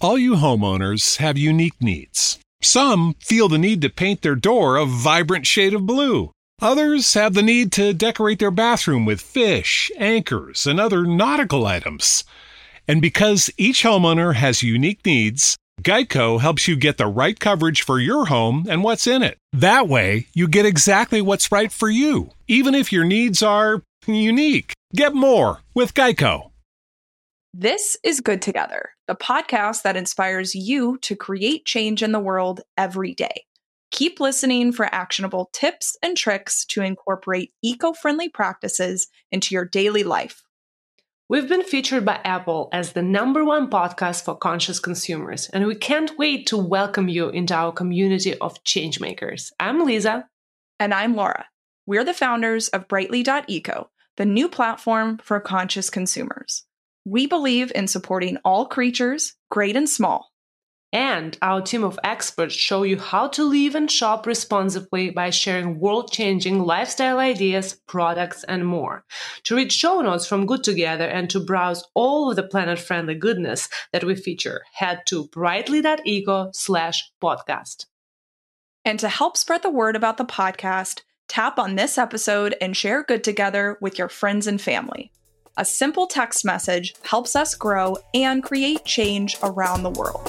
All you homeowners have unique needs. Some feel the need to paint their door a vibrant shade of blue. Others have the need to decorate their bathroom with fish, anchors, and other nautical items. And because each homeowner has unique needs, Geico helps you get the right coverage for your home and what's in it. That way, you get exactly what's right for you, even if your needs are unique. Get more with Geico. This is Good Together, the podcast that inspires you to create change in the world every day. Keep listening for actionable tips and tricks to incorporate eco-friendly practices into your daily life. We've been featured by Apple as the #1 podcast for conscious consumers, and we can't wait to welcome you into our community of changemakers. I'm Lisa. And I'm Laura. We're the founders of Brightly.eco, the new platform for conscious consumers. We believe in supporting all creatures, great and small. And our team of experts show you how to live and shop responsibly by sharing world-changing lifestyle ideas, products, and more. To read show notes from Good Together and to browse all of the planet-friendly goodness that we feature, head to brightly.eco/podcast. And to help spread the word about the podcast, tap on this episode and share Good Together with your friends and family. A simple text message helps us grow and create change around the world.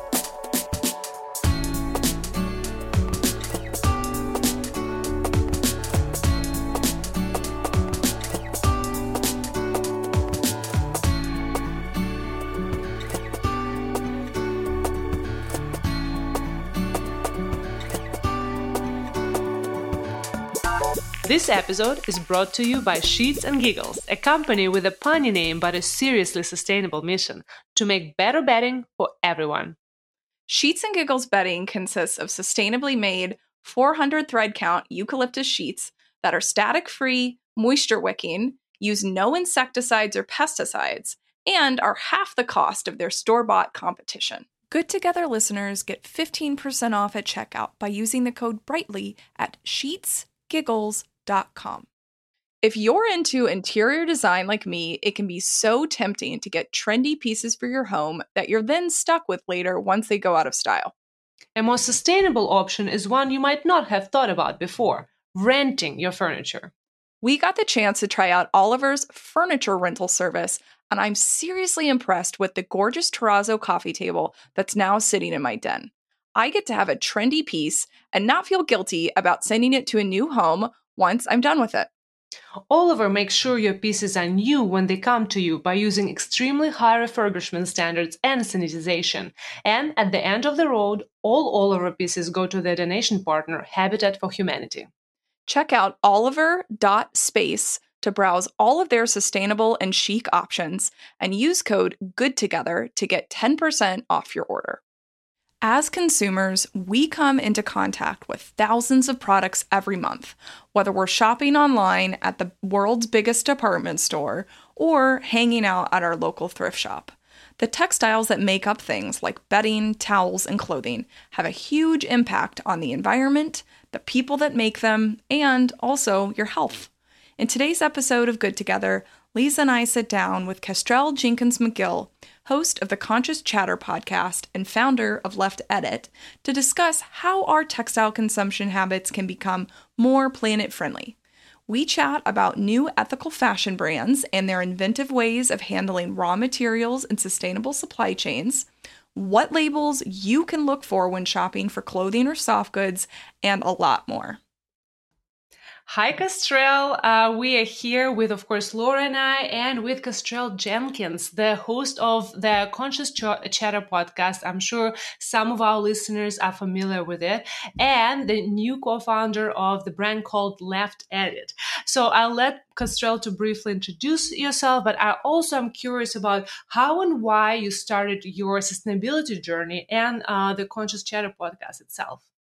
This episode is brought to you by Sheets and Giggles, a company with a punny name but a seriously sustainable mission to make better bedding for everyone. Sheets and Giggles bedding consists of sustainably made 400 thread count eucalyptus sheets that are static-free, moisture-wicking, use no insecticides or pesticides, and are half the cost of their store-bought competition. Good Together listeners get 15% off at checkout by using the code BRIGHTLY at sheetsgiggles.com. If you're into interior design like me, it can be so tempting to get trendy pieces for your home that you're then stuck with later once they go out of style. A more sustainable option is one you might not have thought about before: renting your furniture. We got the chance to try out Oliver's furniture rental service, and I'm seriously impressed with the gorgeous terrazzo coffee table that's now sitting in my den. I get to have a trendy piece and not feel guilty about sending it to a new home once I'm done with it. Oliver makes sure your pieces are new when they come to you by using extremely high refurbishment standards and sanitization. And at the end of the road, all Oliver pieces go to their donation partner, Habitat for Humanity. Check out oliver.space to browse all of their sustainable and chic options and use code GOODTOGETHER to get 10% off your order. As consumers, we come into contact with thousands of products every month, whether we're shopping online at the world's biggest department store or hanging out at our local thrift shop. The textiles that make up things like bedding, towels, and clothing have a huge impact on the environment, the people that make them, and also your health. In today's episode of Good Together, Lisa and I sit down with Kestrel Jenkins McGill, host of the Conscious Chatter podcast and founder of Left Edit, to discuss how our textile consumption habits can become more planet-friendly. We chat about new ethical fashion brands and their inventive ways of handling raw materials and sustainable supply chains, what labels you can look for when shopping for clothing or soft goods, and a lot more. Hi, Kestrel. We are here with, of course, Laura and I, and with Kestrel Jenkins, the host of the Conscious Chatter podcast. I'm sure some of our listeners are familiar with it, and the new co-founder of the brand called Left Edit. So I'll let Kestrel to briefly introduce yourself, but I also am curious about how and why you started your sustainability journey and the Conscious Chatter podcast itself.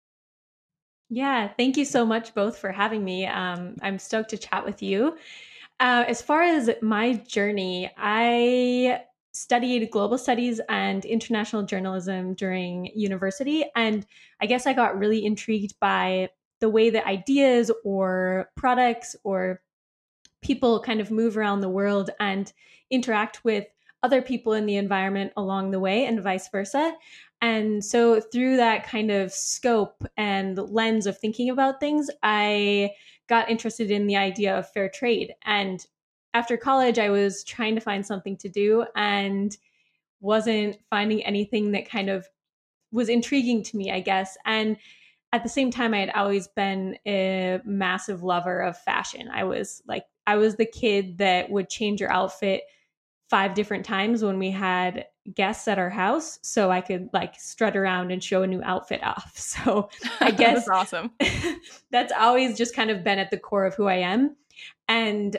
Yeah, thank you so much both for having me. I'm stoked to chat with you. As far as my journey, I studied global studies and international journalism during university. And I guess I got really intrigued by the way that ideas or products or people kind of move around the world and interact with other people in the environment along the way and vice versa. And so through that kind of scope and lens of thinking about things, I got interested in the idea of fair trade. And after college, I was trying to find something to do and wasn't finding anything that kind of was intriguing to me, I guess. And at the same time, I had always been a massive lover of fashion. I was the kid that would change your outfit 5 different times when we had guests at our house, so I could like strut around and show a new outfit off. So I guess That's awesome. that's always just kind of been at the core of who I am. And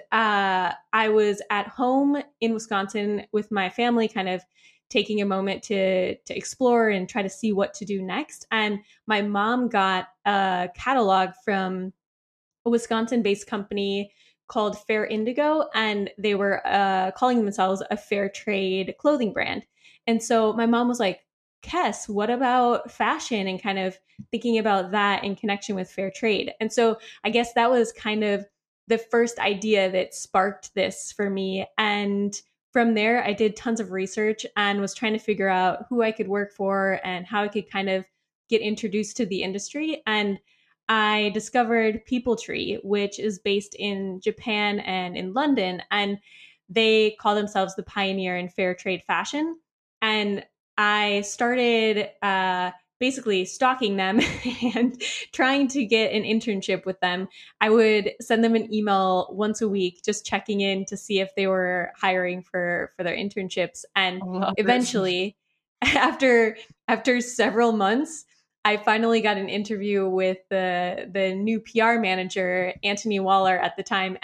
I was at home in Wisconsin with my family, kind of taking a moment to explore and try to see what to do next. And my mom got a catalog from a Wisconsin-based company called Fair Indigo, and they were calling themselves a fair trade clothing brand. And so my mom was like, Kess, what about fashion, and kind of thinking about that in connection with fair trade. And so I guess that was kind of the first idea that sparked this for me. And from there, I did tons of research and was trying to figure out who I could work for and how I could kind of get introduced to the industry. And I discovered People Tree, which is based in Japan and in London, and they call themselves the pioneer in fair trade fashion. And I started basically stalking them and trying to get an internship with them. I would send them an email once a week, just checking in to see if they were hiring for their internships. And eventually, after several months, I finally got an interview with the new PR manager, Anthony Waller, at the time.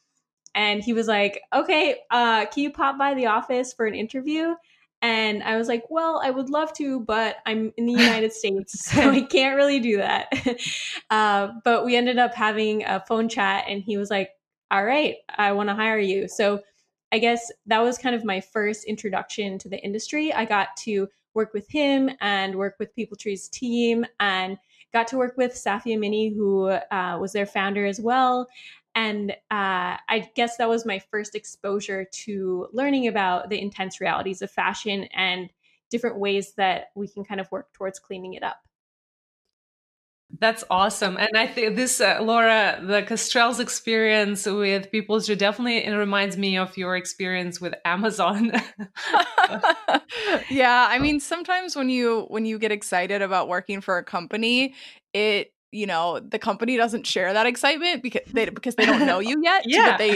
And he was like, okay, can you pop by the office for an interview? And I was like, well, I would love to, but I'm in the United States, so I can't really do that. But we ended up having a phone chat, and he was like, all right, I want to hire you. So I guess that was kind of my first introduction to the industry. I got to work with him and work with People Tree's team, and got to work with Safia Minney, who was their founder as well. And I guess that was my first exposure to learning about the intense realities of fashion and different ways that we can kind of work towards cleaning it up. That's awesome. And I think this, Laura, the Castrell's experience with People Tree definitely it reminds me of your experience with Amazon. Yeah, I mean, sometimes when you get excited about working for a company, the company doesn't share that excitement because they don't know you yet. Yeah. But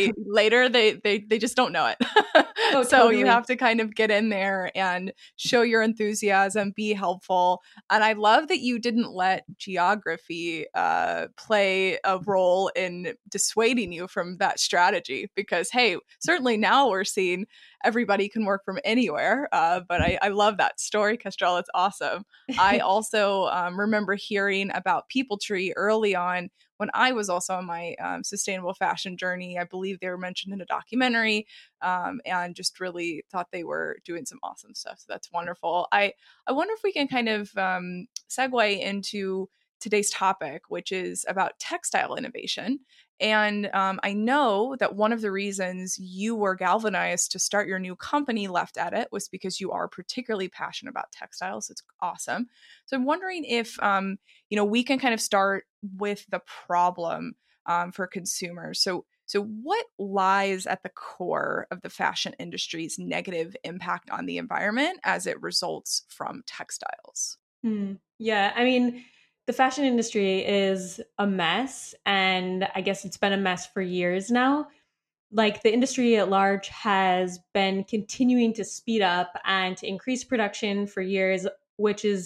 they just don't know it. Oh, So totally. you have to kind of get in there and show your enthusiasm, be helpful. And I love that you didn't let geography play a role in dissuading you from that strategy, because, hey, certainly now we're seeing everybody can work from anywhere. But I love that story, Castrell. It's awesome. I also remember hearing about People Tree early on when I was also on my sustainable fashion journey. I believe they were mentioned in a documentary, and just really thought they were doing some awesome stuff. So that's wonderful. I wonder if we can kind of segue into today's topic, which is about textile innovation. And I know that one of the reasons you were galvanized to start your new company, Left Edit, was because you are particularly passionate about textiles. It's awesome. So I'm wondering if, we can kind of start with the problem for consumers. So what lies at the core of the fashion industry's negative impact on the environment as it results from textiles? Yeah, I mean, the fashion industry is a mess, and I guess it's been a mess for years now. Like, the industry at large has been continuing to speed up and to increase production for years, which is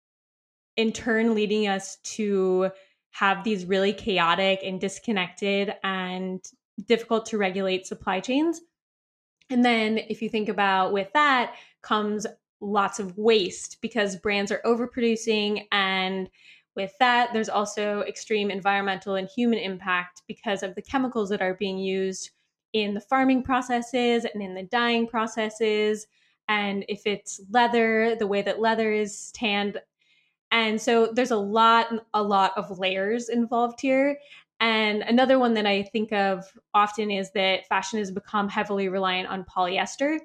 in turn leading us to have these really chaotic and disconnected and difficult to regulate supply chains. And then if you think about with that comes lots of waste because brands are overproducing. And with that, there's also extreme environmental and human impact because of the chemicals that are being used in the farming processes and in the dyeing processes. And if it's leather, the way that leather is tanned. And so there's a lot of layers involved here. And another one that I think of often is that fashion has become heavily reliant on polyester,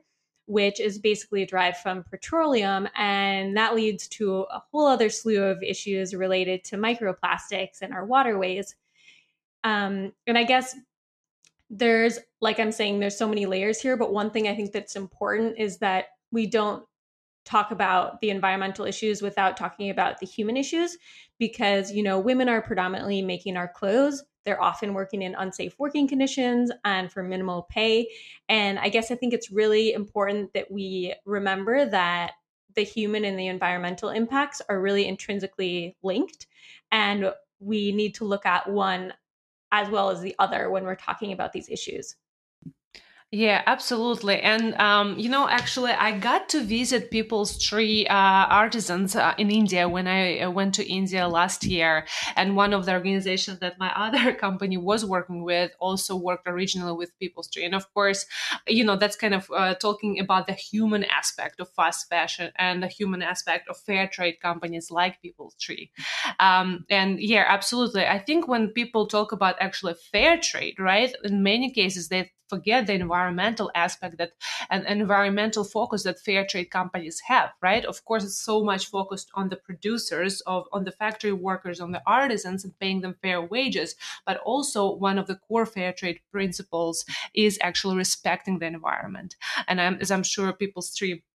which is basically derived from petroleum. And that leads to a whole other slew of issues related to microplastics in our waterways. And I guess there's, like I'm saying, there's so many layers here, but one thing I think that's important is that we don't talk about the environmental issues without talking about the human issues, because, you know, women are predominantly making our clothes. They're often working in unsafe working conditions and for minimal pay. And I guess I think it's really important that we remember that the human and the environmental impacts are really intrinsically linked. And we need to look at one as well as the other when we're talking about these issues. Yeah, absolutely. And, actually, I got to visit People's Tree artisans in India when I went to India last year. And one of the organizations that my other company was working with also worked originally with People's Tree. And of course, that's kind of talking about the human aspect of fast fashion and the human aspect of fair trade companies like People's Tree. And yeah, absolutely. I think when people talk about actually fair trade, right, in many cases, they forget the environmental aspect that and environmental focus that fair trade companies have, right? Of course, it's so much focused on the producers, on the factory workers, on the artisans, and paying them fair wages. But also, one of the core fair trade principles is actually respecting the environment. And as I'm sure People's Tree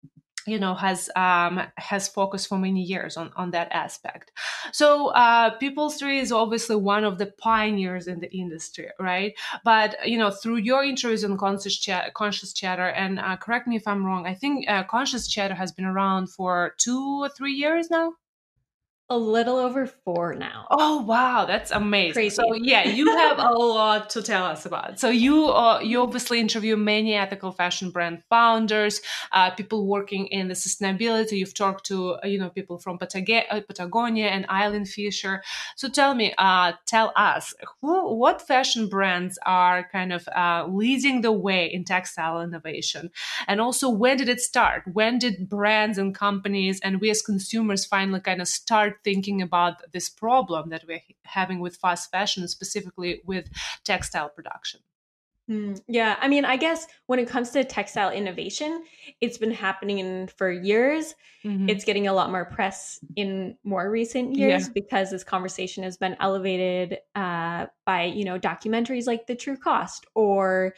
has focused for many years on that aspect. So People's Tree is obviously one of the pioneers in the industry, right? But through your interviews on Conscious Chatter, and correct me if I'm wrong, I think Conscious Chatter has been around for 2 or 3 years now. A little over 4 now. Oh, wow. That's amazing. Crazy. So yeah, you have a lot to tell us about. So you obviously interview many ethical fashion brand founders, people working in the sustainability. You've talked to, people from Patagonia and Eileen Fisher. So tell us what fashion brands are kind of leading the way in textile innovation? And also, when did it start? When did brands and companies and we as consumers finally kind of start thinking about this problem that we're having with fast fashion, specifically with textile production? Yeah, I mean, I guess when it comes to textile innovation, it's been happening for years. Mm-hmm. It's getting a lot more press in more recent years because this conversation has been elevated by, documentaries like The True Cost, or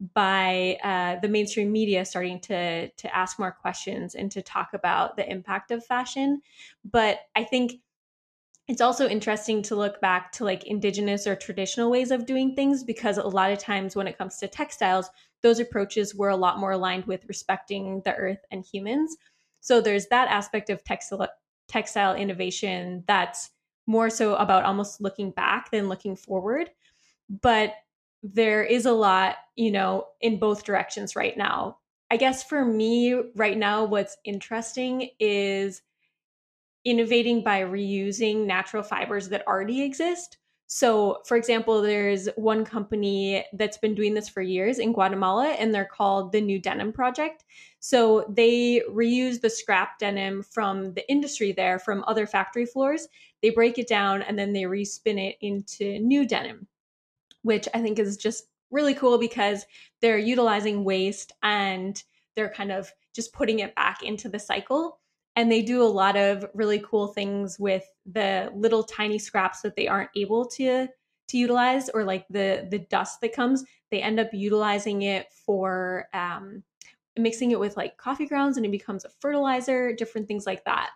by the mainstream media starting to ask more questions and to talk about the impact of fashion. But I think it's also interesting to look back to like indigenous or traditional ways of doing things, because a lot of times when it comes to textiles, those approaches were a lot more aligned with respecting the earth and humans. So there's that aspect of textile innovation that's more so about almost looking back than looking forward. But there is a lot, in both directions right now. I guess for me right now, what's interesting is innovating by reusing natural fibers that already exist. So, for example, there's one company that's been doing this for years in Guatemala, and they're called the New Denim Project. So they reuse the scrap denim from the industry there, from other factory floors. They break it down and then they respin it into new denim, which I think is just really cool because they're utilizing waste and they're kind of just putting it back into the cycle. And they do a lot of really cool things with the little tiny scraps that they aren't able to utilize, or like the dust that comes. They end up utilizing it for mixing it with like coffee grounds, and it becomes a fertilizer, different things like that.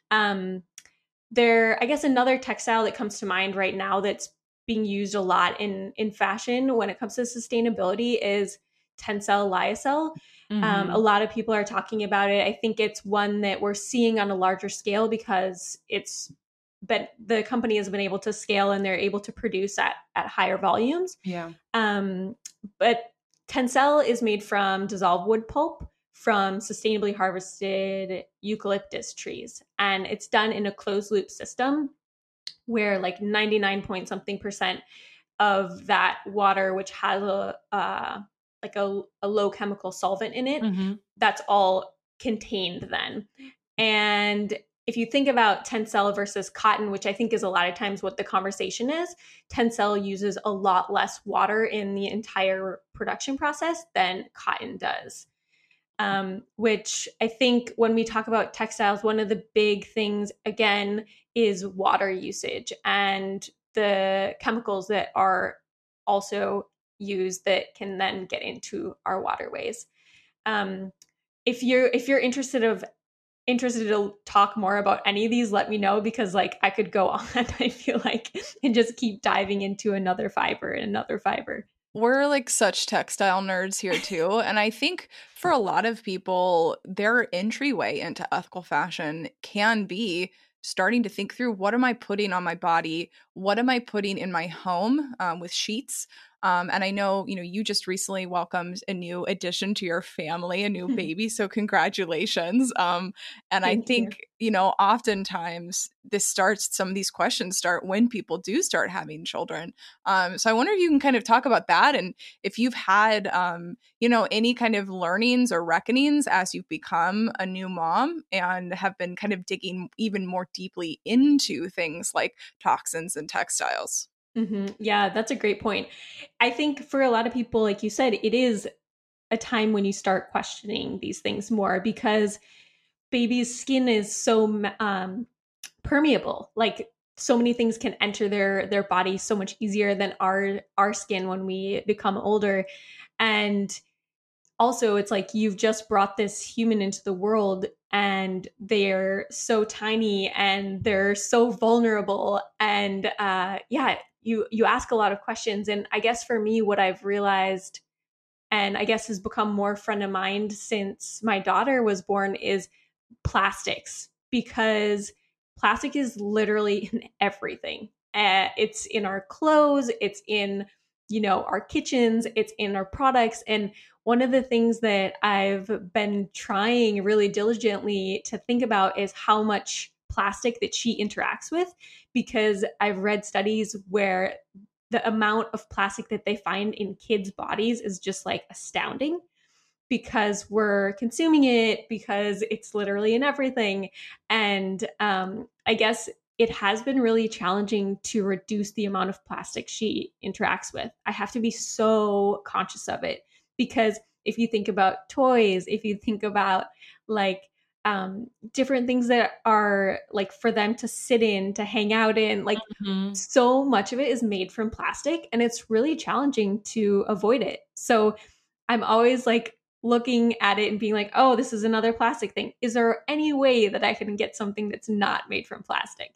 I guess another textile that comes to mind right now that's being used a lot in fashion when it comes to sustainability is Tencel Lyocell. Mm-hmm. A lot of people are talking about it. I think it's one that we're seeing on a larger scale because the company has been able to scale and they're able to produce at higher volumes. Yeah. But Tencel is made from dissolved wood pulp from sustainably harvested eucalyptus trees. And it's done in a closed loop system where like 99% of that water, which has a low chemical solvent in it, mm-hmm. that's all contained then. And if you think about Tencel versus cotton, which I think is a lot of times what the conversation is, Tencel uses a lot less water in the entire production process than cotton does. which I think when we talk about textiles, one of the big things, again, is water usage and the chemicals that are also used that can then get into our waterways. If you're interested to talk more about any of these, let me know, because like I could go on, I feel like, and just keep diving into another fiber and another fiber. We're like such textile nerds here too. And I think for a lot of people, their entryway into ethical fashion can be starting to think through, what am I putting on my body? What am I putting in my home with sheets? And I know, you just recently welcomed a new addition to your family, a new baby. So congratulations. And I think, oftentimes some of these questions start when people do start having children. So I wonder if you can kind of talk about that, and if you've had, any kind of learnings or reckonings as you've become a new mom and have been kind of digging even more deeply into things like toxins and textiles. Mm-hmm. Yeah, that's a great point. I think for a lot of people, like you said, it is a time when you start questioning these things more, because baby's skin is so permeable. Like so many things can enter their body so much easier than our skin when we become older. And also, it's like you've just brought this human into the world, and they're so tiny and they're so vulnerable, and you ask a lot of questions. And I guess for me, what I've realized, and I guess has become more front of mind since my daughter was born, is plastics, because plastic is literally in everything. It's in our clothes, it's in our kitchens, it's in our products. And one of the things that I've been trying really diligently to think about is how much plastic that she interacts with, because I've read studies where the amount of plastic that they find in kids' bodies is just like astounding, because we're consuming it, because it's literally in everything. And I guess it has been really challenging to reduce the amount of plastic she interacts with. I have to be so conscious of it, because if you think about toys, if you think about like different things that are like for them to sit in, to hang out in, like so much of it is made from plastic, and it's really challenging to avoid it. So I'm always like looking at it and being like, oh, this is another plastic thing. Is there any way that I can get something that's not made from plastic?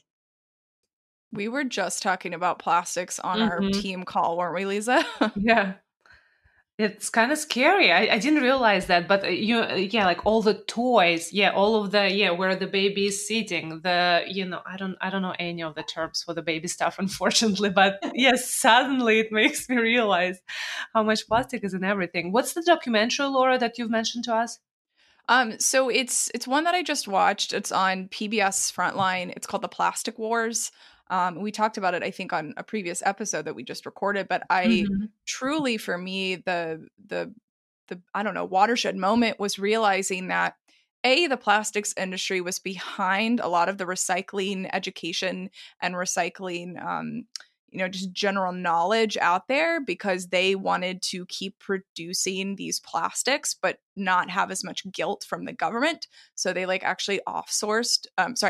We were just talking about plastics on our team call, weren't we, Lisa? Yeah. It's kind of scary. I didn't realize that, but like all the toys, all of the, where the baby is sitting, I don't know any of the terms for the baby stuff, unfortunately, but yes, suddenly it makes me realize how much plastic is in everything. What's the documentary, Laura, that you've mentioned to us? So it's one that I just watched. It's on PBS Frontline. It's called The Plastic Wars. We talked about it, I think, on a previous episode that we just recorded. But I truly, for me, the I don't know, watershed moment was realizing that the plastics industry was behind a lot of the recycling education and recycling. Just general knowledge out there, because they wanted to keep producing these plastics but not have as much guilt from the government. So they actually outsourced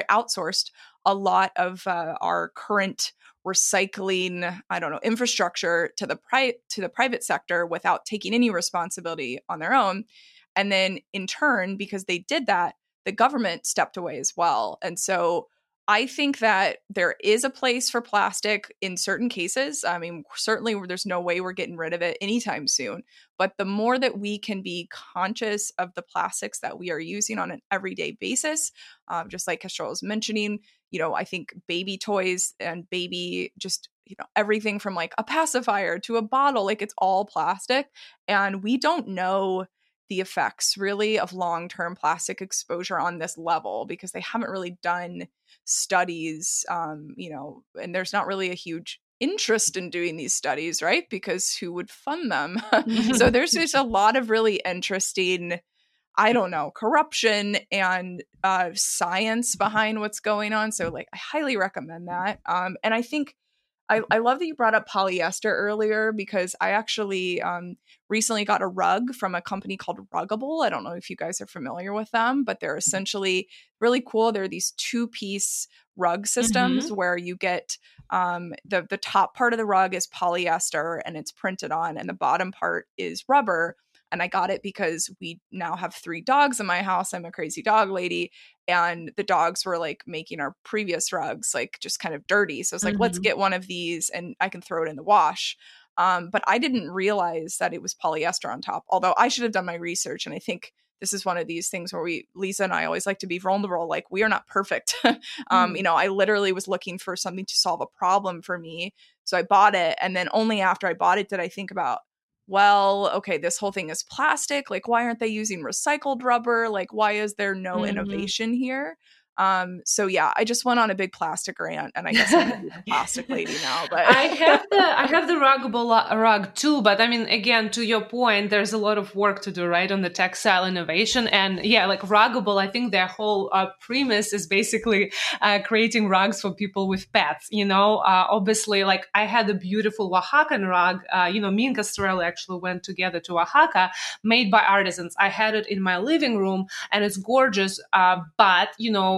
a lot of our current recycling, infrastructure to the private sector without taking any responsibility on their own. And then in turn, because they did that, the government stepped away as well. And so I think that there is a place for plastic in certain cases. I mean, certainly there's no way we're getting rid of it anytime soon. But the more that we can be conscious of the plastics that we are using on an everyday basis, just like Kestrel was mentioning, I think baby toys and baby just, everything from like a pacifier to a bottle, it's all plastic. And we don't know the effects really of long-term plastic exposure on this level, because they haven't really done studies, and there's not really a huge interest in doing these studies, right? Because who would fund them? So there's just a lot of really interesting, corruption and science behind what's going on. So I highly recommend that. And I think I love that you brought up polyester earlier, because I actually recently got a rug from a company called Ruggable. I don't know if you guys are familiar with them, but they're essentially really cool. They're these 2-piece rug systems where you get the top part of the rug is polyester and it's printed on, and the bottom part is rubber. And I got it because we now have 3 dogs in my house. I'm a crazy dog lady. And the dogs were like making our previous rugs like just kind of dirty. So it's like, let's get one of these and I can throw it in the wash. But I didn't realize that it was polyester on top, although I should have done my research. And I think this is one of these things where Lisa and I always like to be vulnerable. Like, we are not perfect. I literally was looking for something to solve a problem for me. So I bought it. And then only after I bought it did I think about, well, okay, this whole thing is plastic. Like, why aren't they using recycled rubber? Like, why is there no innovation here? So yeah, I just went on a big plastic rant, and I guess I'm gonna be the plastic lady now. But I have the Ruggable rug too, but I mean, again, to your point, there's a lot of work to do, right, on the textile innovation. And yeah, like Ruggable, I think their whole premise is basically creating rugs for people with pets. Obviously, like I had a beautiful Oaxacan rug. Me and Castrell actually went together to Oaxaca, made by artisans. I had it in my living room, and it's gorgeous. But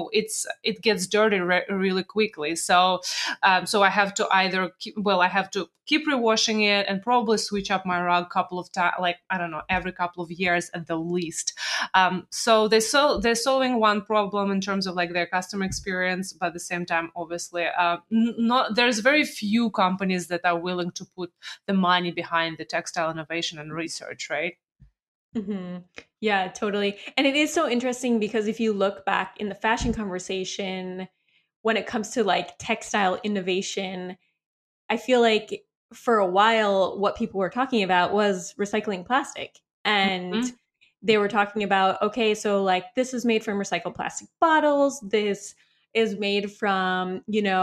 it gets dirty really quickly. So I have to either keep rewashing it and probably switch up my rug a couple of times, like, I don't know, every couple of years at the least. So they're solving one problem in terms of like their customer experience, but at the same time, obviously, there's very few companies that are willing to put the money behind the textile innovation and research, right? Mm-hmm. Yeah, totally. And it is so interesting because if you look back in the fashion conversation, when it comes to like textile innovation, I feel like for a while, what people were talking about was recycling plastic. And they were talking about, okay, so like this is made from recycled plastic bottles. This is made from,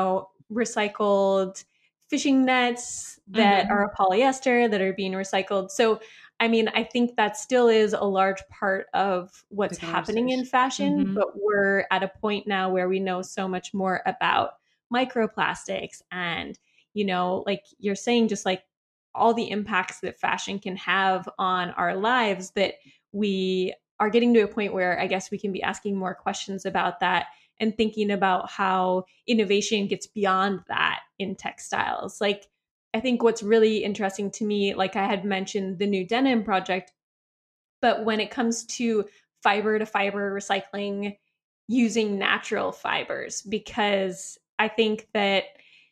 recycled fishing nets that are polyester that are being recycled. So I mean, I think that still is a large part of what's happening in fashion, but we're at a point now where we know so much more about microplastics and, like you're saying, just like all the impacts that fashion can have on our lives, that we are getting to a point where I guess we can be asking more questions about that and thinking about how innovation gets beyond that in textiles. Like, I think what's really interesting to me, like I had mentioned the New Denim Project, but when it comes to fiber to fiber recycling using natural fibers, because I think that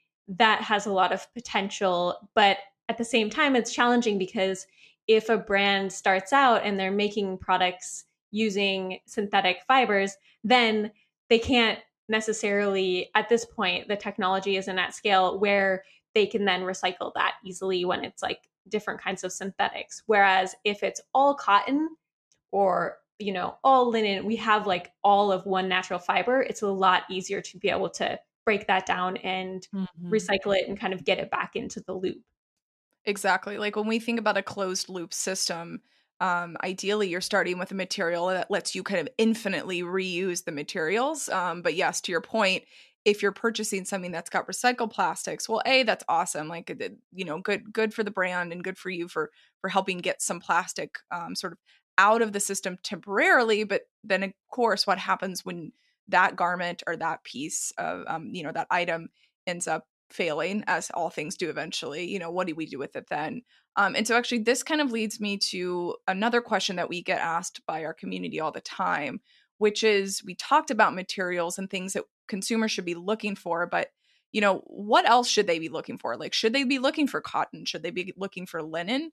has a lot of potential, but at the same time, it's challenging because if a brand starts out and they're making products using synthetic fibers, then they can't necessarily, at this point, the technology isn't at scale where they can then recycle that easily when it's like different kinds of synthetics. Whereas if it's all cotton or, all linen, we have like all of one natural fiber, it's a lot easier to be able to break that down and recycle it and kind of get it back into the loop. Exactly. Like when we think about a closed loop system, ideally you're starting with a material that lets you kind of infinitely reuse the materials. But yes, to your point, if you're purchasing something that's got recycled plastics, well, that's awesome. Like, good for the brand and good for you for helping get some plastic sort of out of the system temporarily. But then, of course, what happens when that garment or that piece of, that item ends up failing, as all things do eventually? What do we do with it then? And so actually, this kind of leads me to another question that we get asked by our community all the time, which is, we talked about materials and things that consumers should be looking for, but what else should they be looking for? Like, should they be looking for cotton? Should they be looking for linen?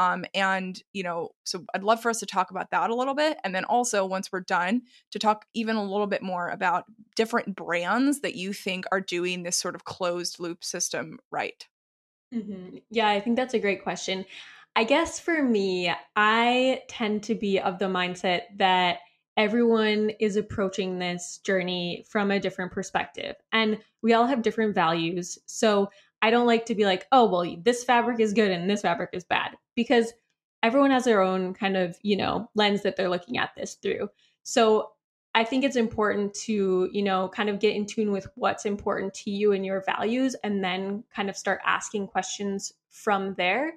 So I'd love for us to talk about that a little bit. And then also, once we're done, to talk even a little bit more about different brands that you think are doing this sort of closed loop system right. Yeah, I think that's a great question. I guess for me, I tend to be of the mindset that everyone is approaching this journey from a different perspective, and we all have different values. So I don't like to be like, oh, well, this fabric is good and this fabric is bad, because everyone has their own kind of, lens that they're looking at this through. So I think it's important to, kind of get in tune with what's important to you and your values, and then kind of start asking questions from there.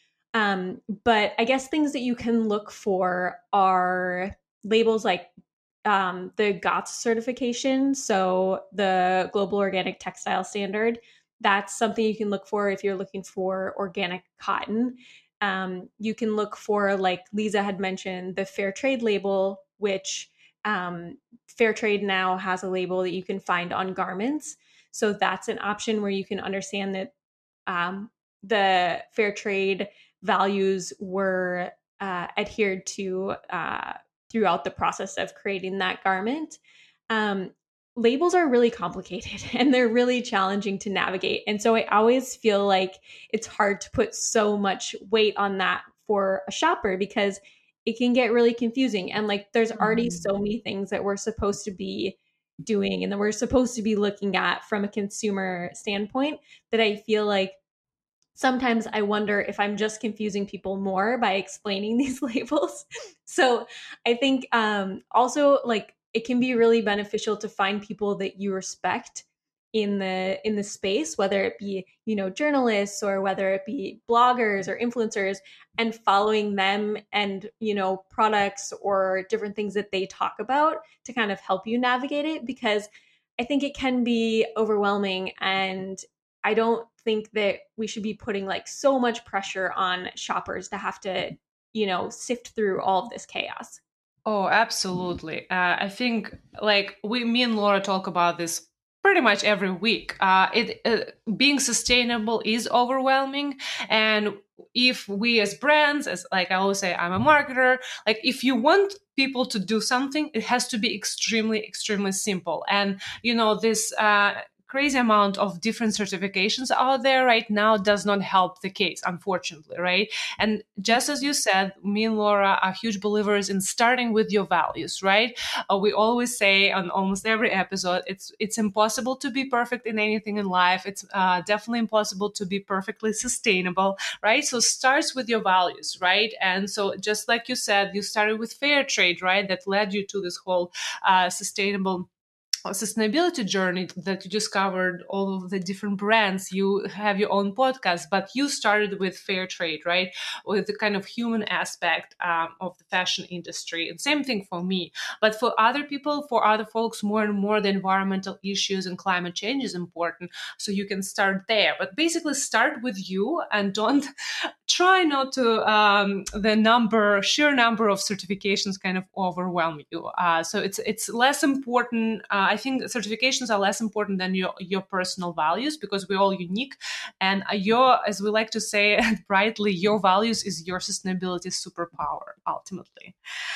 But I guess things that you can look for are labels like the GOTS certification, so the Global Organic Textile Standard. That's something you can look for if you're looking for organic cotton. You can look for, like Lisa had mentioned, the Fair Trade label, which Fair Trade now has a label that you can find on garments. So that's an option where you can understand that the Fair Trade values were adhered to throughout the process of creating that garment. Labels are really complicated and they're really challenging to navigate. And so I always feel like it's hard to put so much weight on that for a shopper, because it can get really confusing. And like, there's already so many things that we're supposed to be doing and that we're supposed to be looking at from a consumer standpoint, that I feel like sometimes I wonder if I'm just confusing people more by explaining these labels. So I think also, like, it can be really beneficial to find people that you respect in the space, whether it be, journalists, or whether it be bloggers or influencers, and following them and, products or different things that they talk about to kind of help you navigate it, because I think it can be overwhelming, and I don't think that we should be putting like so much pressure on shoppers to have to, sift through all of this chaos. Oh, absolutely. I think like me and Laura talk about this pretty much every week. Being sustainable is overwhelming, and if we as brands, as like I always say, I'm a marketer, like if you want people to do something, it has to be extremely, extremely simple. And this crazy amount of different certifications out there right now does not help the case, unfortunately, right? And just as you said, me and Laura are huge believers in starting with your values, right? We always say on almost every episode, it's impossible to be perfect in anything in life. It's definitely impossible to be perfectly sustainable, right? So starts with your values, right? And so just like you said, you started with Fair Trade, right? That led you to this whole sustainability journey, that you discovered all of the different brands, you have your own podcast, but you started with Fair Trade, right? With the kind of human aspect of the fashion industry. And same thing for me. But for other people, for other folks, more and more the environmental issues and climate change is important. So you can start there. But basically start with you, and don't try not to the sheer number of certifications kind of overwhelm you. So it's less important. I think certifications are less important than your personal values, because we're all unique, and as we like to say brightly, your values is your sustainability superpower ultimately.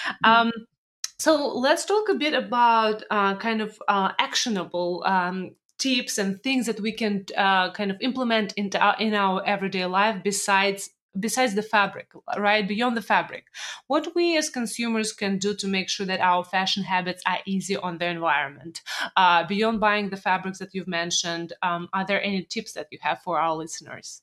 So let's talk a bit about kind of actionable tips and things that we can kind of implement in our everyday life besides the fabric, right? Beyond the fabric, what we as consumers can do to make sure that our fashion habits are easy on the environment. Beyond buying the fabrics that you've mentioned, are there any tips that you have for our listeners?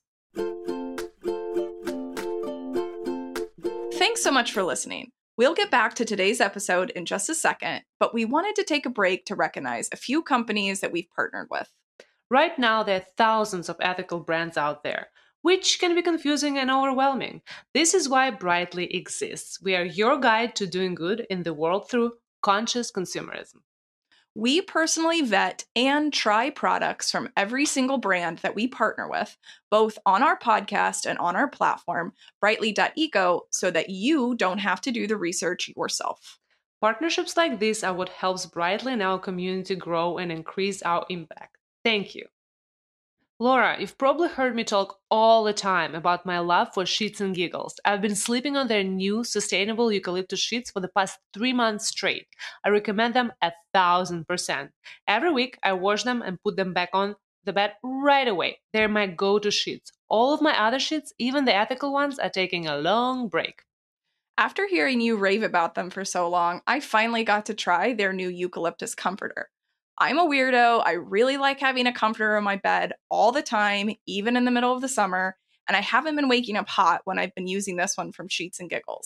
Thanks so much for listening. We'll get back to today's episode in just a second, but we wanted to take a break to recognize a few companies that we've partnered with. Right now, there are thousands of ethical brands out there, which can be confusing and overwhelming. This is why Brightly exists. We are your guide to doing good in the world through conscious consumerism. We personally vet and try products from every single brand that we partner with, both on our podcast and on our platform, brightly.eco, so that you don't have to do the research yourself. Partnerships like this are what helps Brightly and our community grow and increase our impact. Thank you. Laura, you've probably heard me talk all the time about my love for Sheets and Giggles. I've been sleeping on their new sustainable eucalyptus sheets for the past 3 months straight. I recommend them 1,000%. Every week, I wash them and put them back on the bed right away. They're my go-to sheets. All of my other sheets, even the ethical ones, are taking a long break. After hearing you rave about them for so long, I finally got to try their new eucalyptus comforter. I'm a weirdo. I really like having a comforter in my bed all the time, even in the middle of the summer, and I haven't been waking up hot when I've been using this one from Sheets and Giggles.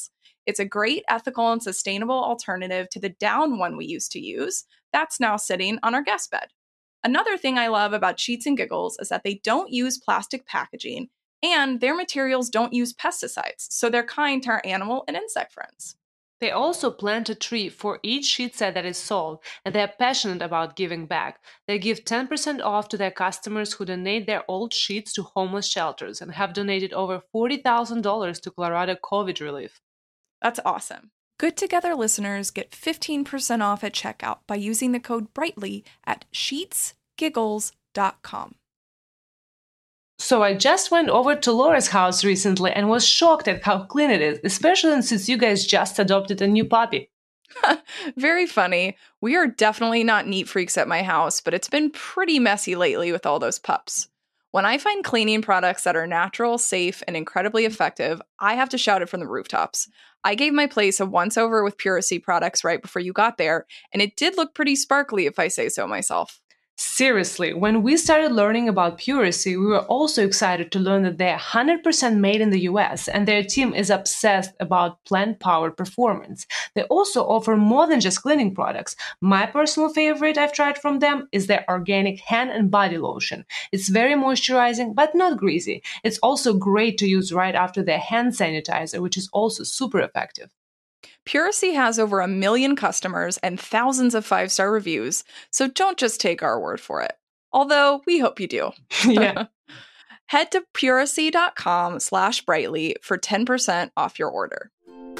It's a great ethical and sustainable alternative to the down one we used to use that's now sitting on our guest bed. Another thing I love about Sheets and Giggles is that they don't use plastic packaging and their materials don't use pesticides, so they're kind to our animal and insect friends. They also plant a tree for each sheet set that is sold, and they are passionate about giving back. They give 10% off to their customers who donate their old sheets to homeless shelters and have donated over $40,000 to Colorado COVID relief. That's awesome. Good Together listeners get 15% off at checkout by using the code BRIGHTLY at sheetsgiggles.com. So I just went over to Laura's house recently and was shocked at how clean it is, especially since you guys just adopted a new puppy. Very funny. We are definitely not neat freaks at my house, but it's been pretty messy lately with all those pups. When I find cleaning products that are natural, safe, and incredibly effective, I have to shout it from the rooftops. I gave my place a once-over with Puracy products right before you got there, and it did look pretty sparkly if I say so myself. Seriously, when we started learning about Puracy, we were also excited to learn that they're 100% made in the US and their team is obsessed about plant-powered performance. They also offer more than just cleaning products. My personal favorite I've tried from them is their organic hand and body lotion. It's very moisturizing, but not greasy. It's also great to use right after their hand sanitizer, which is also super effective. Puracy has over 1 million customers and thousands of 5-star reviews, so don't just take our word for it. Although, we hope you do. Yeah. Head to puracy.com/brightly for 10% off your order.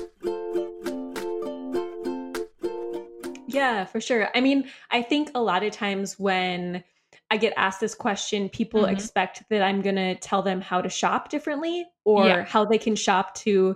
Yeah, for sure. I mean, I think a lot of times when I get asked this question, people expect that I'm going to tell them how to shop differently or how they can shop to,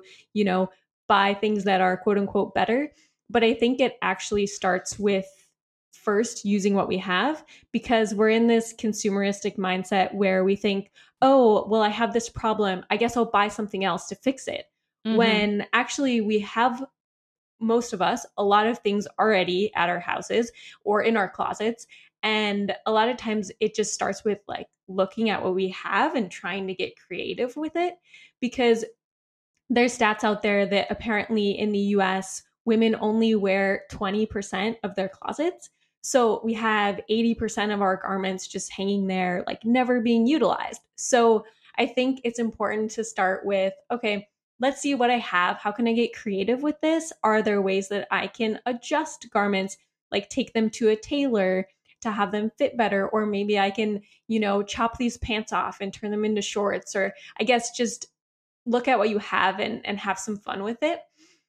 buy things that are quote unquote better. But I think it actually starts with first using what we have, because we're in this consumeristic mindset where we think, oh, well, I have this problem, I guess I'll buy something else to fix it. When actually we have, most of us, a lot of things already at our houses or in our closets. And a lot of times it just starts with like looking at what we have and trying to get creative with it, because there's stats out there that apparently in the US, women only wear 20% of their closets. So we have 80% of our garments just hanging there, like never being utilized. So I think it's important to start with, okay, let's see what I have. How can I get creative with this? Are there ways that I can adjust garments, like take them to a tailor to have them fit better? Or maybe I can, chop these pants off and turn them into shorts, or I guess just look at what you have and have some fun with it.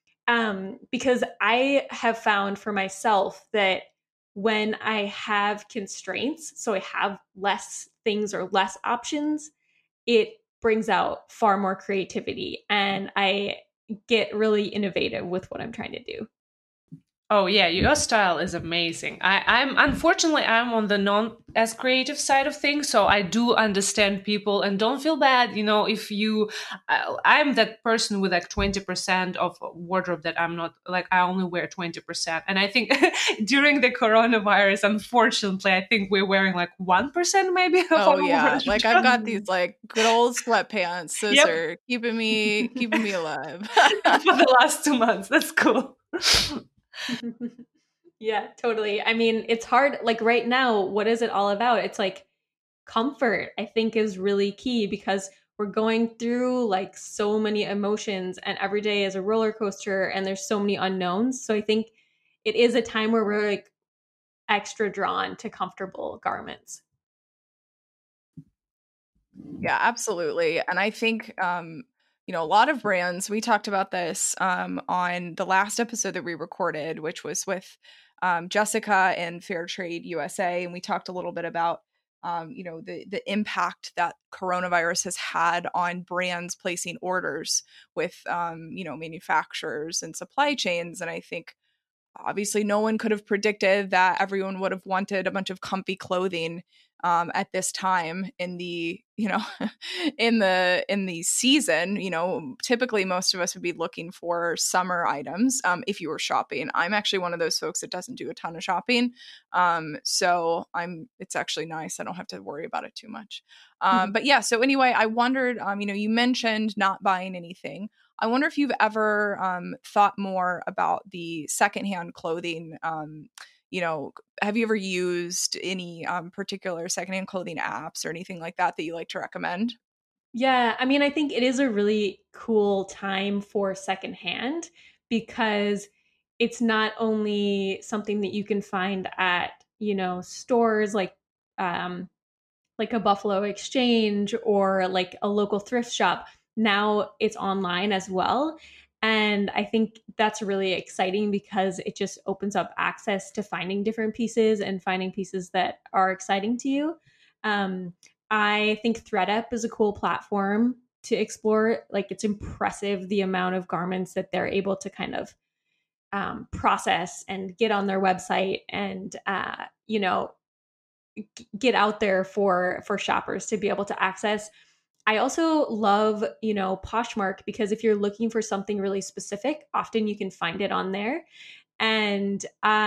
Because I have found for myself that when I have constraints, so I have less things or less options, it brings out far more creativity and I get really innovative with what I'm trying to do. Oh yeah, your style is amazing. I'm unfortunately I'm on the non as creative side of things, so I do understand people and don't feel bad. If I'm that person with like 20% of wardrobe that I'm not like, I only wear 20, and I think during the coronavirus, unfortunately, I think we're wearing like 1% maybe. Of oh yeah, wardrobe. Like I've got these like good old sweatpants. Those are keeping me alive for the last 2 months. That's cool. Yeah, totally. I mean, it's hard. Like right now, what is it all about? It's like comfort, I think, is really key, because we're going through like so many emotions and every day is a roller coaster and there's so many unknowns. So I think it is a time where we're like extra drawn to comfortable garments. Yeah, absolutely. And I think, a lot of brands, we talked about this on the last episode that we recorded, which was with Jessica and Fairtrade USA. And we talked a little bit about, the impact that coronavirus has had on brands placing orders with, manufacturers and supply chains. And I think obviously no one could have predicted that everyone would have wanted a bunch of comfy clothing at this time in the in the season. Typically most of us would be looking for summer items if you were shopping. I'm actually one of those folks that doesn't do a ton of shopping, so it's actually nice. I don't have to worry about it too much. But yeah, so anyway, I wondered, you mentioned not buying anything. I wonder if you've ever thought more about the secondhand clothing. Have you ever used any particular secondhand clothing apps or anything like that you like to recommend? Yeah, I mean, I think it is a really cool time for secondhand because it's not only something that you can find at, stores um like a Buffalo Exchange or like a local thrift shop. Now it's online as well. And I think that's really exciting because it just opens up access to finding different pieces and finding pieces that are exciting to you. Um, I think ThreadUp is a cool platform to explore. Like, it's impressive the amount of garments that they're able to kind of process and get on their website and, get out there for shoppers to be able to access. I also love, Poshmark, because if you're looking for something really specific, often you can find it on there. And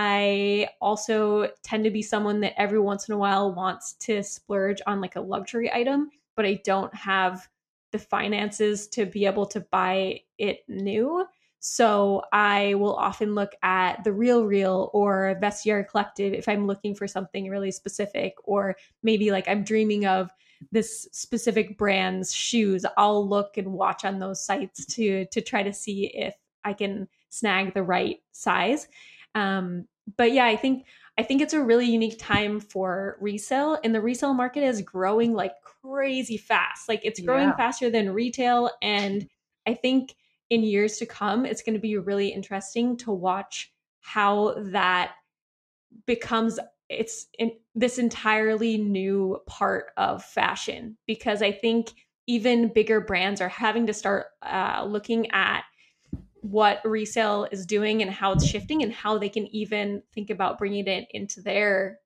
I also tend to be someone that every once in a while wants to splurge on like a luxury item, but I don't have the finances to be able to buy it new. So I will often look at the Real Real or Vestiaire Collective if I'm looking for something really specific, or maybe like I'm dreaming of this specific brand's shoes. I'll look and watch on those sites to try to see if I can snag the right size. But yeah, I think it's a really unique time for resale, and the resale market is growing like crazy fast. Like, it's growing faster than retail, and I think in years to come, it's going to be really interesting to watch how that becomes this entirely new part of fashion, because I think even bigger brands are having to start looking at what resale is doing and how it's shifting and how they can even think about bringing it into their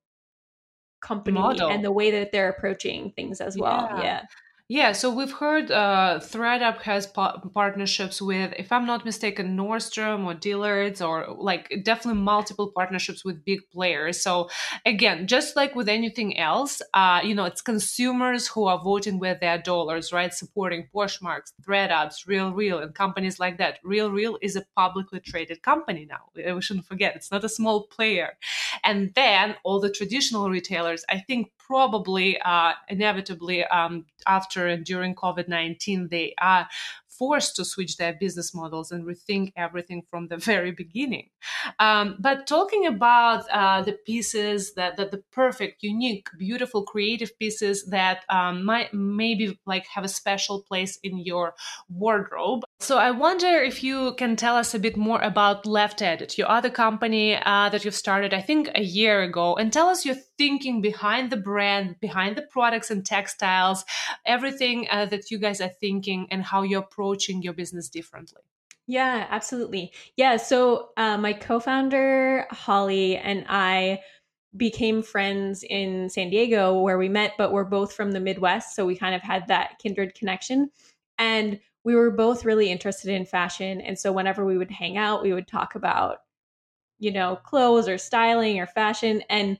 company and Model. the way that they're approaching things as well. Yeah. Yeah. Yeah, so we've heard ThreadUp has partnerships with, if I'm not mistaken, Nordstrom or Dillard's, or like definitely multiple partnerships with big players. So again, just like with anything else, it's consumers who are voting with their dollars, right? Supporting Poshmarks, ThreadUps, Real Real, and companies like that. Real Real is a publicly traded company now. We shouldn't forget, it's not a small player. And then all the traditional retailers, I think probably inevitably after and during COVID-19, they are forced to switch their business models and rethink everything from the very beginning. But talking about the pieces that the perfect, unique, beautiful, creative pieces that might maybe like have a special place in your wardrobe. So I wonder if you can tell us a bit more about Left Edit, your other company that you've started, I think, a year ago, and tell us your thinking behind the brand, behind the products and textiles, everything that you guys are thinking, and how you're approaching your business differently. Yeah, absolutely. Yeah. So my co-founder, Holly, and I became friends in San Diego where we met, but we're both from the Midwest. So we kind of had that kindred connection. And we were both really interested in fashion. And so whenever we would hang out, we would talk about, clothes or styling or fashion. And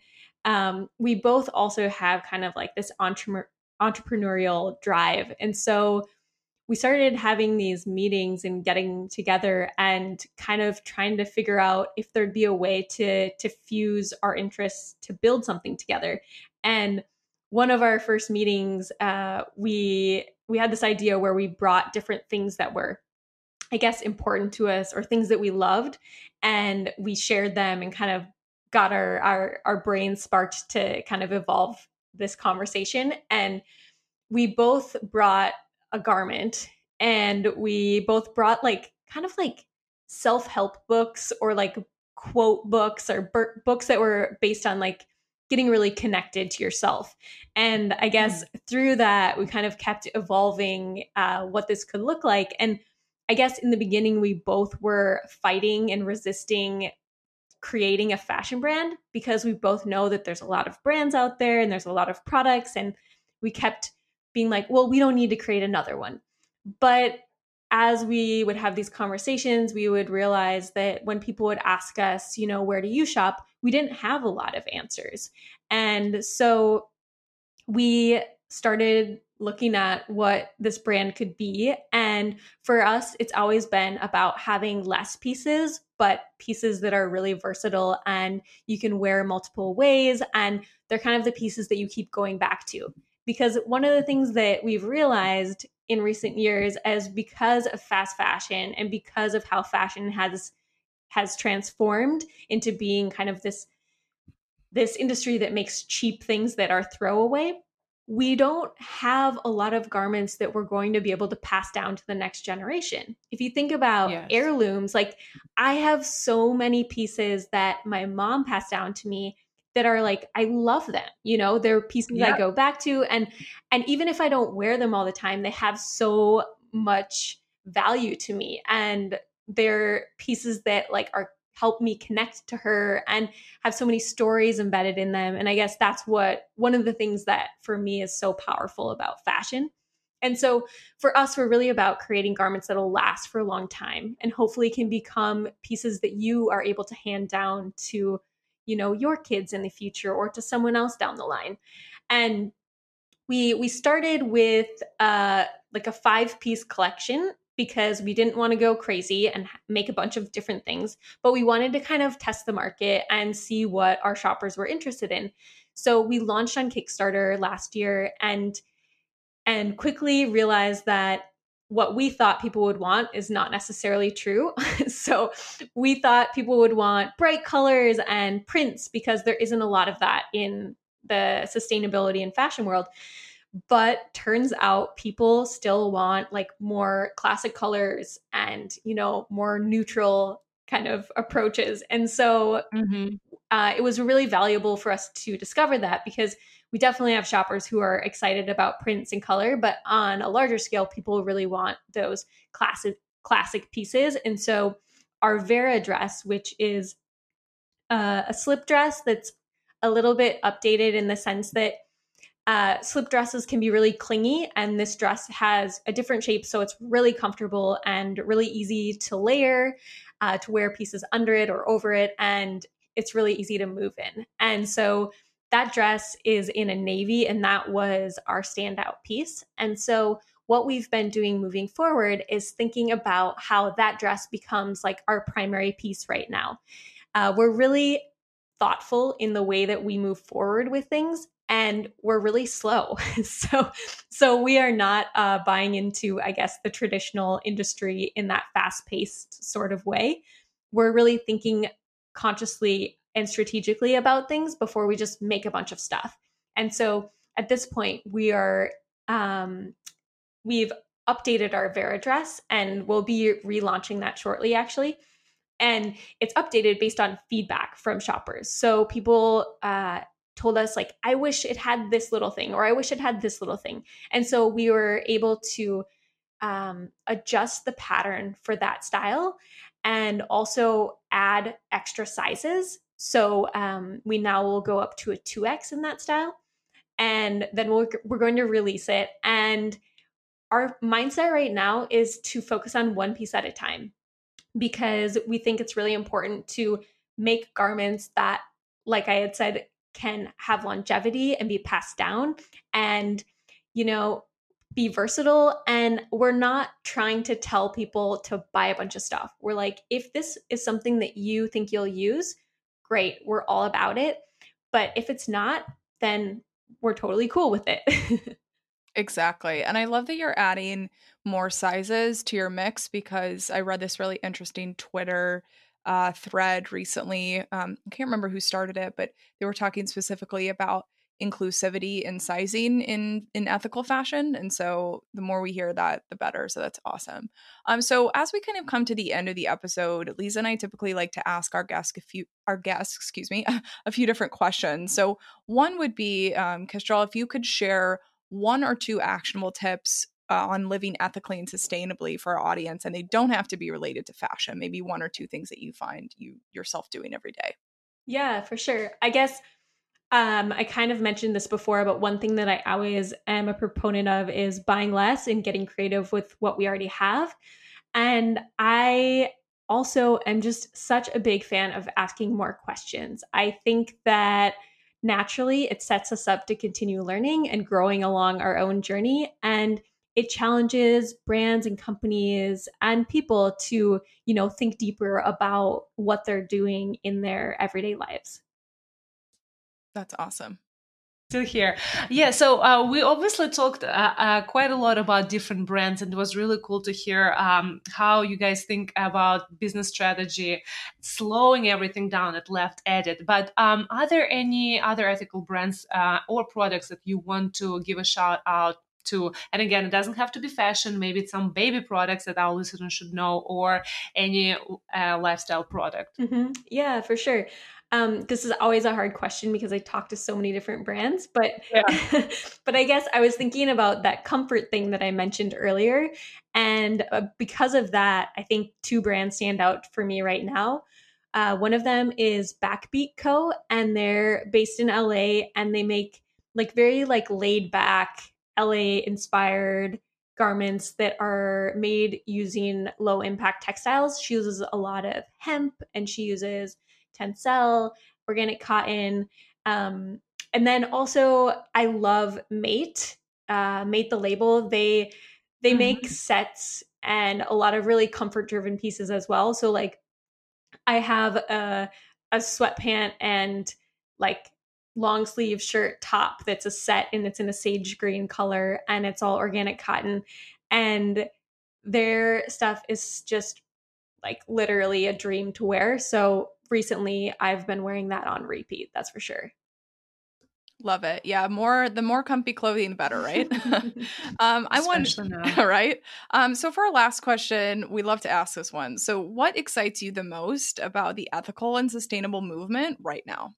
we both also have kind of like this entrepreneurial drive. And so we started having these meetings and getting together and kind of trying to figure out if there'd be a way to fuse our interests to build something together. And one of our first meetings, we had this idea where we brought different things that were, I guess, important to us or things that we loved, and we shared them and kind of got our brains sparked to kind of evolve this conversation. And we both brought a garment, and we both brought like kind of like self-help books or like quote books or books that were based on like getting really connected to yourself. And I guess through that, we kind of kept evolving what this could look like. And I guess in the beginning, we both were fighting and resisting creating a fashion brand because we both know that there's a lot of brands out there and there's a lot of products. And we kept being like, well, we don't need to create another one. But as we would have these conversations, we would realize that when people would ask us, where do you shop? We didn't have a lot of answers. And so we started looking at what this brand could be. And for us, it's always been about having less pieces, but pieces that are really versatile and you can wear multiple ways. And they're kind of the pieces that you keep going back to. Because one of the things that we've realized in recent years is because of fast fashion and because of how fashion has transformed into being kind of this industry that makes cheap things that are throwaway, we don't have a lot of garments that we're going to be able to pass down to the next generation. If you think about heirlooms, like I have so many pieces that my mom passed down to me that are like, I love them. You know, they're pieces I go back to. And even if I don't wear them all the time, they have so much value to me. And they're pieces that like are help me connect to her and have so many stories embedded in them. And I guess that's one of the things that for me is so powerful about fashion. And so for us, we're really about creating garments that'll last for a long time and hopefully can become pieces that you are able to hand down to, you know, your kids in the future or to someone else down the line. And we started with like a 5-piece collection because we didn't want to go crazy and make a bunch of different things, but we wanted to kind of test the market and see what our shoppers were interested in. So we launched on Kickstarter last year and quickly realized that what we thought people would want is not necessarily true. So we thought people would want bright colors and prints because there isn't a lot of that in the sustainability and fashion world. But turns out people still want like more classic colors and, you know, more neutral kind of approaches. And so it was really valuable for us to discover that because we definitely have shoppers who are excited about prints and color, but on a larger scale, people really want those classic pieces. And so our Vera dress, which is a slip dress that's a little bit updated in the sense that slip dresses can be really clingy, and this dress has a different shape, so it's really comfortable and really easy to layer, to wear pieces under it or over it, and it's really easy to move in. And so that dress is in a navy, and that was our standout piece. And so what we've been doing moving forward is thinking about how that dress becomes like our primary piece right now. We're really thoughtful in the way that we move forward with things, and we're really slow. So we are not buying into, I guess, the traditional industry in that fast-paced sort of way. We're really thinking consciously and strategically about things before we just make a bunch of stuff. And so at this point, we've updated our Vera dress, and we'll be relaunching that shortly, actually. And it's updated based on feedback from shoppers. So people told us like, I wish it had this little thing, or I wish it had this little thing. And so we were able to adjust the pattern for that style and also add extra sizes. So we now will go up to a 2X in that style. And then we're going to release it. And our mindset right now is to focus on one piece at a time, because we think it's really important to make garments that, like I had said, can have longevity and be passed down and, you know, be versatile. And we're not trying to tell people to buy a bunch of stuff. We're like, if this is something that you think you'll use, great, we're all about it. But if it's not, then we're totally cool with it. Exactly. And I love that you're adding more sizes to your mix, because I read this really interesting Twitter thread recently. I can't remember who started it, but they were talking specifically about inclusivity in sizing in ethical fashion. And so the more we hear that, the better. So that's awesome. So as we kind of come to the end of the episode, Lisa and I typically like to ask our guests a few different questions. So one would be, Kestrel, if you could share 1 or 2 actionable tips on living ethically and sustainably for our audience, and they don't have to be related to fashion. Maybe 1 or 2 things that you find yourself doing every day. Yeah, for sure. I guess I kind of mentioned this before, but one thing that I always am a proponent of is buying less and getting creative with what we already have. And I also am just such a big fan of asking more questions. I think that naturally, it sets us up to continue learning and growing along our own journey. And it challenges brands and companies and people to, think deeper about what they're doing in their everyday lives. That's awesome. Still here. Yeah, so we obviously talked quite a lot about different brands, and it was really cool to hear how you guys think about business strategy, slowing everything down at Left Edit. But are there any other ethical brands or products that you want to give a shout out to? And again, it doesn't have to be fashion. Maybe it's some baby products that our listeners should know, or any lifestyle product. Mm-hmm. Yeah, for sure. This is always a hard question because I talk to so many different brands, but but I guess I was thinking about that comfort thing that I mentioned earlier. And because of that, I think two brands stand out for me right now. One of them is Backbeat Co., and they're based in LA, and they make very laid back LA inspired garments that are made using low impact textiles. She uses a lot of hemp, and she uses Tencel, organic cotton. And then also I love Mate, Mate the label. They make sets and a lot of really comfort driven pieces as well. So I have a sweatpant and long sleeve shirt top that's a set, and it's in a sage green color, and it's all organic cotton, and their stuff is just literally a dream to wear. So recently I've been wearing that on repeat, that's for sure. Love it. Yeah, the more comfy clothing, the better, right? Right? So for our last question, we love to ask this one. So what excites you the most about the ethical and sustainable movement right now?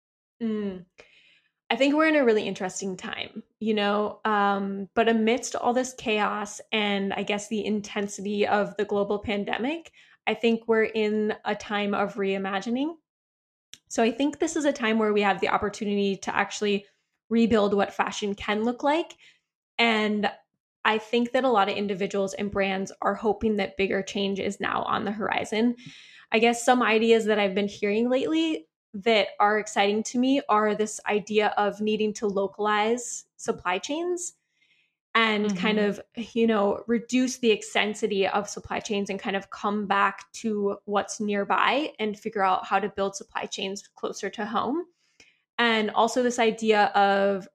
I think we're in a really interesting time, but amidst all this chaos and I guess the intensity of the global pandemic, I think we're in a time of reimagining. So I think this is a time where we have the opportunity to actually rebuild what fashion can look like. And I think that a lot of individuals and brands are hoping that bigger change is now on the horizon. I guess some ideas that I've been hearing lately that are exciting to me are this idea of needing to localize supply chains and kind of, reduce the extensity of supply chains and kind of come back to what's nearby and figure out how to build supply chains closer to home. And also this idea of,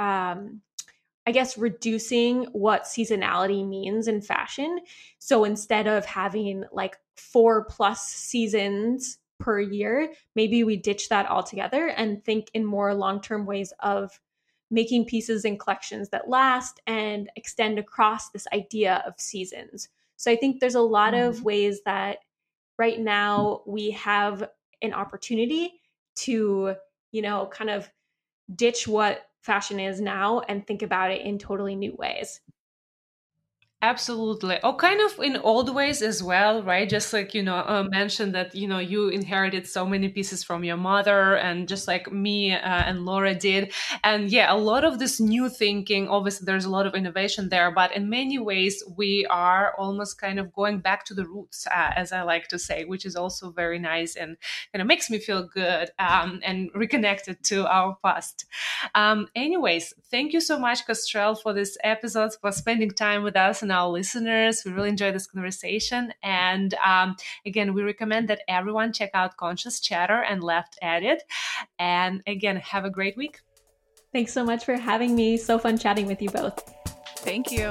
reducing what seasonality means in fashion. So instead of having 4+ seasons per year, maybe we ditch that altogether and think in more long-term ways of making pieces and collections that last and extend across this idea of seasons. So I think there's a lot of ways that right now we have an opportunity to, kind of ditch what fashion is now and think about it in totally new ways. Absolutely. Or kind of in old ways as well, right? Just mentioned that, you inherited so many pieces from your mother, and just like me and Laura did. And yeah, a lot of this new thinking, obviously there's a lot of innovation there, but in many ways we are almost kind of going back to the roots, as I like to say, which is also very nice and kind of makes me feel good and reconnected to our past. Anyways, thank you so much, Kestrel, for this episode, for spending time with us and our listeners. We really enjoyed this conversation. And again, we recommend that everyone check out Conscious Chatter and Left Edit. And again, have a great week. Thanks so much for having me. So fun chatting with you both. Thank you.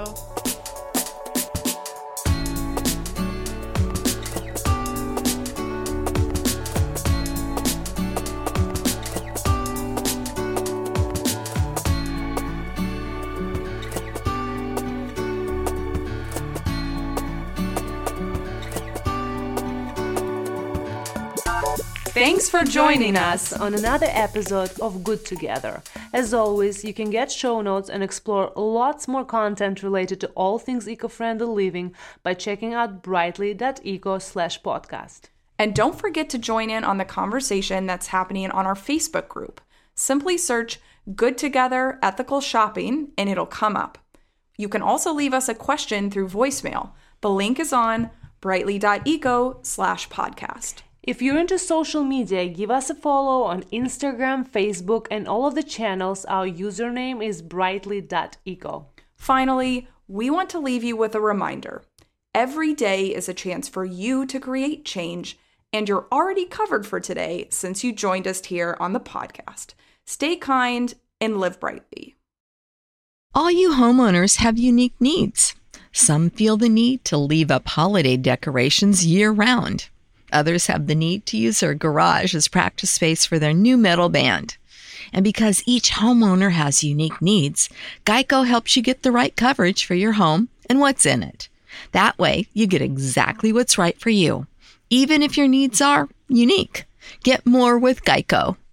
Thanks for joining us on another episode of Good Together. As always, you can get show notes and explore lots more content related to all things eco-friendly living by checking out brightly.eco/podcast. And don't forget to join in on the conversation that's happening on our Facebook group. Simply search Good Together Ethical Shopping and it'll come up. You can also leave us a question through voicemail. The link is on brightly.eco/podcast. If you're into social media, give us a follow on Instagram, Facebook, and all of the channels. Our username is brightly.eco. Finally, we want to leave you with a reminder. Every day is a chance for you to create change, and you're already covered for today since you joined us here on the podcast. Stay kind and live brightly. All you homeowners have unique needs. Some feel the need to leave up holiday decorations year-round. Others have the need to use their garage as practice space for their new metal band. And because each homeowner has unique needs, Geico helps you get the right coverage for your home and what's in it. That way, you get exactly what's right for you, even if your needs are unique. Get more with Geico.